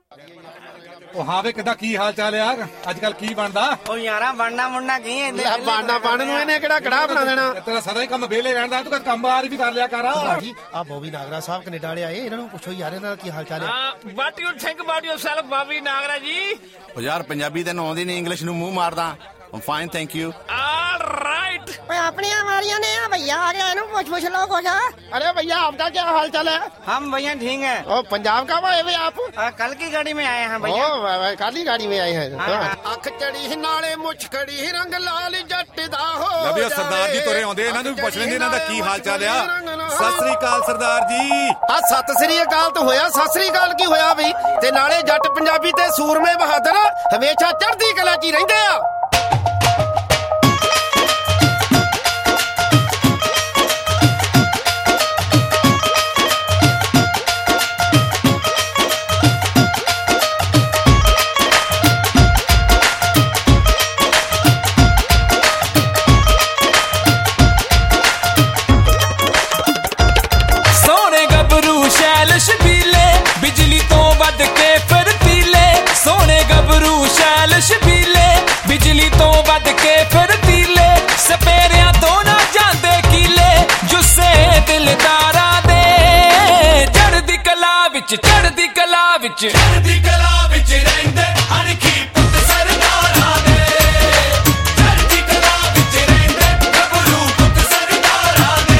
ਉਹ ਹਾਂ ਵੇ ਕਿੱਦਾਂ ਕੀ ਹਾਲ ਚਾਲ ਆ ਅੱਜ ਕੱਲ ਕੀ ਬਣਦਾ ਉਹ ਯਾਰਾ ਬਣਨਾ ਮੁੰਨਾ ਕੀ ਬਾਣਾ ਬਣ ਨੂੰ ਇਹਨੇ ਕਿਹੜਾ ਕੜਾ ਬਣਾ ਦੇਣਾ ਤੇਰਾ ਸਦਾ ਹੀ ਕੰਮ ਵਿਹਲੇ ਰਹਿੰਦਾ ਤੂੰ ਕੰਮ ਬਾਹਰ ਵੀ ਕਰ ਲਿਆ ਕਰ ਜੀ ਆ ਬੋਬੀ ਨਾਗਰਾ ਸਾਹਿਬ ਕੈਨੇਡਾ ਵਾਲੇ ਆਏ ਇਹਨਾਂ ਨੂੰ ਪੁੱਛੋ ਯਾਰ ਇਹਨਾਂ ਦਾ ਕੀ ਹਾਲ ਚਾਲ ਹੈ what you think about yourself Bobby Nagra ji ਉਹ ਯਾਰ ਪੰਜਾਬੀ ਤੈਨੂੰ ਆਉਂਦੀ ਨਹੀਂ ਇੰਗਲਿਸ਼ ਨੂੰ ਮੂੰਹ ਮਾਰਦਾ ਫਾਈਨ ਥੈਂਕ ਯੂ ਆਲਰਾਈਟ ਓਏ ਆਪਣੀਆਂ ਵਾਰੀਆਂ ਨੇ ਆ भैया आ गया इन्हों पूछ लो कुछ। अरे भैया आपका क्या हाल चाल है? हम भैया ठीक है। ओ पंजाब का आए हुए आप? कल की गाड़ी में आए हैं भैया। कल ही गाड़ी में आए हैं। अख चढ़ी नाले मुछ खड़ी रंग लाल जट दा हो ਲੱਭਿਓ ਸਰਦਾਰ ਜੀ ਤੁਰੇ ਆਉਂਦੇ ਇਹਨਾਂ ਨੂੰ ਵੀ ਪੁੱਛ ਲੈਂਦੇ ਇਹਨਾਂ ਦਾ ਕੀ ਹਾਲ ਚਾਲ ਆ। ਸਤਿ ਸ੍ਰੀ ਅਕਾਲ ਸਰਦਾਰ ਜੀ। ਆ ਸਤਿ ਸ੍ਰੀ ਅਕਾਲ ਤਾਂ ਹੋਇਆ, ਸਤਿ ਸ੍ਰੀ ਅਕਾਲ ਕੀ ਹੋਇਆ ਬਈ? ਤੇ ਨਾਲੇ ਜੱਟ ਪੰਜਾਬੀ ਤੇ ਸੂਰਮੇ ਬਹਾਦਰ ਹਮੇਸ਼ਾ ਚੜ੍ਹਦੀ ਕਲਾ 'ਚ ਹੀ ਰਹਿੰਦੇ ਆ। ਬਿਜਲੀ ਤੋਂ ਵੱਧ ਕੇ ਫਿਰ ਪੀਲੇ ਸੋਹਣੇ ਗੱਭਰੂ ਸ਼ੈਲ ਸ਼ਬੀਲੇ ਬਿਜਲੀ ਤੋਂ ਵੱਧ ਕੇ ਫਿਰ ਪੀਲੇ ਸਪੇਰਿਆਂ ਤੋਂ ਨਾ ਜਾਂਦੇ ਕੀਲੇ ਜੁੱਸੇ ਦਿਲਦਾਰਾਂ ਦੇ ਚੜ੍ਹਦੀ ਕਲਾ ਵਿੱਚ ਚੜ੍ਹਦੀ ਕਲਾ ਵਿੱਚ ਚੜ੍ਹਦੀ ਕਲਾ ਵਿੱਚ ਰਹਿੰਦੇ ਅਣਖੀ ਪੁੱਤ ਸਰਦਾਰਾਂ ਦੇ ਚੜ੍ਹਦੀ ਕਲਾ ਵਿੱਚ ਰਹਿੰਦੇ ਗੱਭਰੂ ਪੁੱਤ ਸਰਦਾਰਾਂ ਦੇ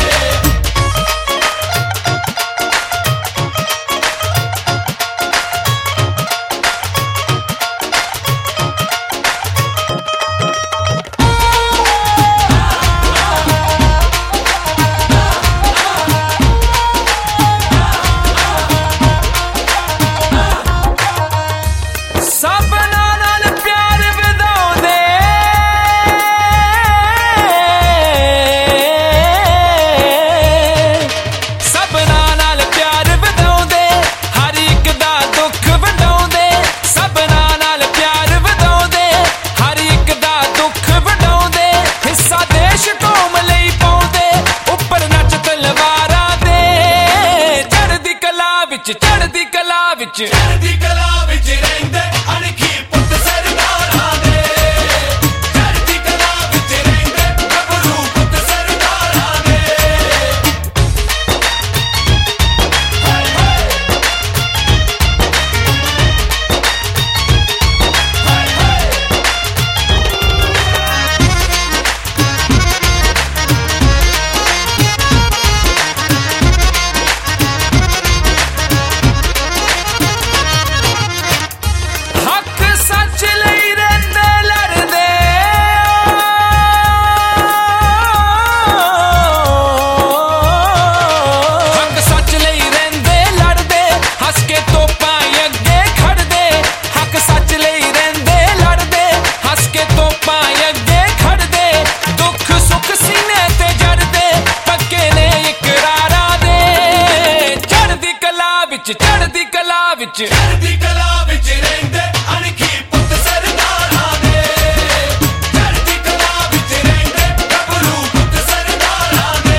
ਚੜ੍ਹਦੀ ਕਲਾ ਵਿੱਚ ਚੜ੍ਹਦੀ ਕਲਾ ਵਿੱਚ ਰਹਿੰਦੇ ਅਣਖੀ ਪੁੱਤ ਸਰਦਾਰਾਂ ਦੇ ਚੜ੍ਹਦੀ ਕਲਾ ਵਿੱਚ ਰਹਿੰਦੇ ਗੱਭਰੂ ਪੁੱਤ ਸਰਦਾਰਾਂ ਦੇ ਚੜ੍ਹਦੀ ਕਲਾ ਵਿੱਚ ਚੜ੍ਹਦੀ ਕਲਾ ਵਿੱਚ ਰਹਿੰਦੇ ਅਣਖੀ ਪੁੱਤ ਸਰਦਾਰਾਂ ਦੇ ਚੜ੍ਹਦੀ ਕਲਾ ਵਿੱਚ ਰਹਿੰਦੇ ਗੱਭਰੂ ਪੁੱਤ ਸਰਦਾਰਾਂ ਦੇ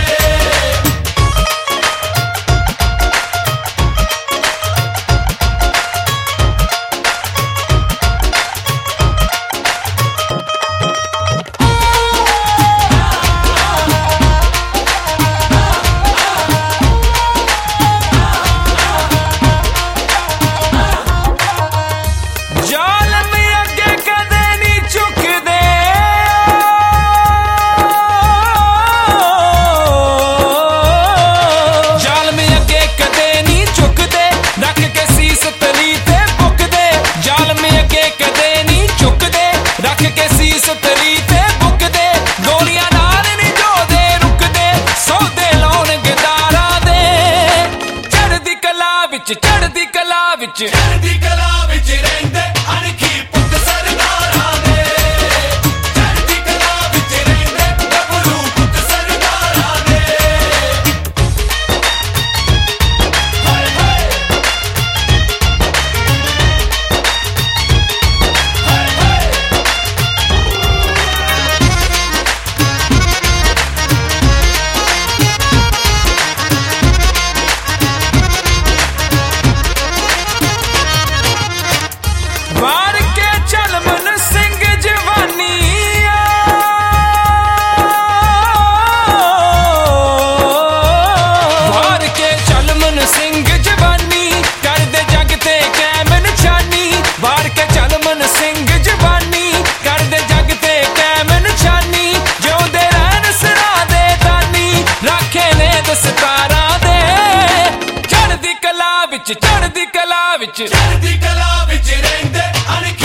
ਚੜ੍ਹਦੀ ਕਲਾ ਵਿੱਚ ਚੜ੍ਹਦੀ ਕਲਾ ਵਿੱਚ ਰਹਿੰਦੇ ਅਣਖੀ ਪੁੱਤ ਸਰਦਾਰਾਂ ਦੇ ਚੜ੍ਹਦੀ ਕਲਾ ਵਿੱਚ ਰਹਿੰਦੇ ਗੱਭਰੂ ਪੁੱਤ ਸਰਦਾਰਾਂ ਦੇ ਹਾਏ ਹਾਏ ਹਾਏ ਹਾਏ ਵਿੱਚ ਚੜ੍ਹਦੀ ਕਲਾ ਵਿੱਚ ਚੜ੍ਹਦੀ ਕਲਾ ਵਿੱਚ ਰਹਿੰਦੇ ਅਣਖ